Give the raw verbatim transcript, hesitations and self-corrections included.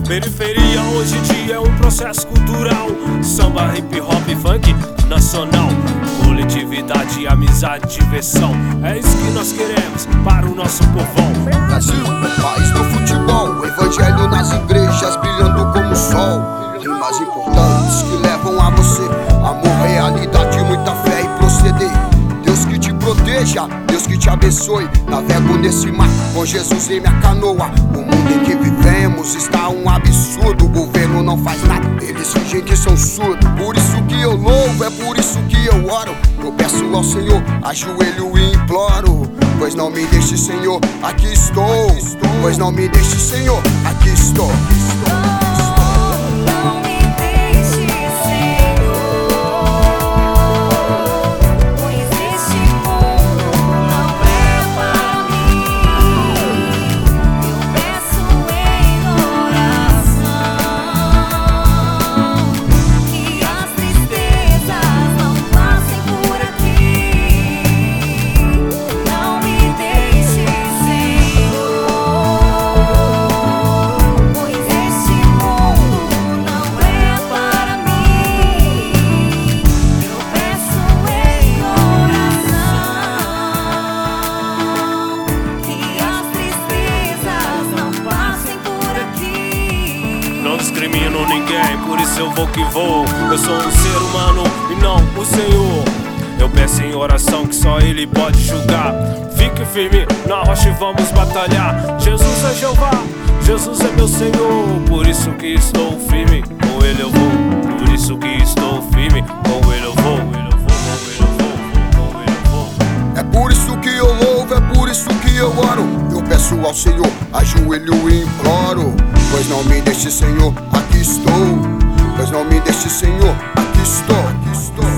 Periferia hoje em dia é um processo cultural. Samba, hip hop, funk nacional. Coletividade, amizade, diversão. É isso que nós queremos para o nosso povão. Brasil, país do futebol. Evangelho nas igrejas brilhando como o sol. Rimas importantes que levam a você amor, realidade, muita fé e proceder. Deus que te proteja, Deus que te abençoe. Navego nesse mar com Jesus em minha canoa. O mundo em que vivemos está um absurdo. O governo não faz nada, eles fingem que são surdos. Por isso que eu louvo, é por isso que eu oro. Eu peço ao Senhor, ajoelho e imploro. Pois não me deixe, Senhor, aqui estou. Pois não me deixe, Senhor, aqui estou. Não discrimino ninguém, por isso eu vou que vou. Eu sou um ser humano e não o Senhor. Eu peço em oração que só Ele pode julgar. Fique firme na rocha e vamos batalhar. Jesus é Jeová, Jesus é meu Senhor. Por isso que estou firme, com Ele eu vou. Por isso que estou firme, com Ele eu vou. É por isso que eu louvo, é por isso que eu oro. Eu peço ao Senhor, ajoelho e imploro. Pois não me deixe, Senhor, aqui estou. Pois não me deixe, Senhor, aqui estou, aqui estou.